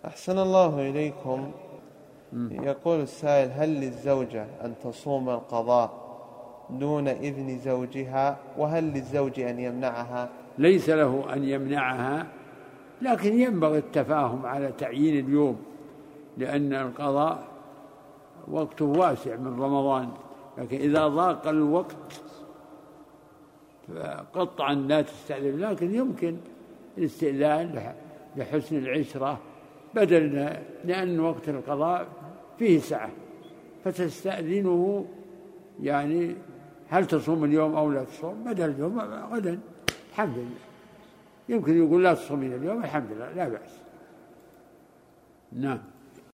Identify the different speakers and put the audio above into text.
Speaker 1: أحسن الله إليكم. يقول السائل: هل للزوجة أن تصوم القضاء دون إذن زوجها؟ وهل للزوج أن يمنعها؟
Speaker 2: ليس له أن يمنعها، لكن ينبغي التفاهم على تعيين اليوم، لأن القضاء وقته واسع من رمضان، لكن إذا ضاق الوقت فقطعا لا تستأذن، لكن يمكن الاستئذان لحسن العشرة، بدل لأن وقت القضاء فيه سعة، فتستأذنه يعني هل تصوم اليوم أو لا تصوم، بدل اليوم غدا الحمد لله. يمكن يقول لا تصومين اليوم، الحمد لله لا بأس. نعم.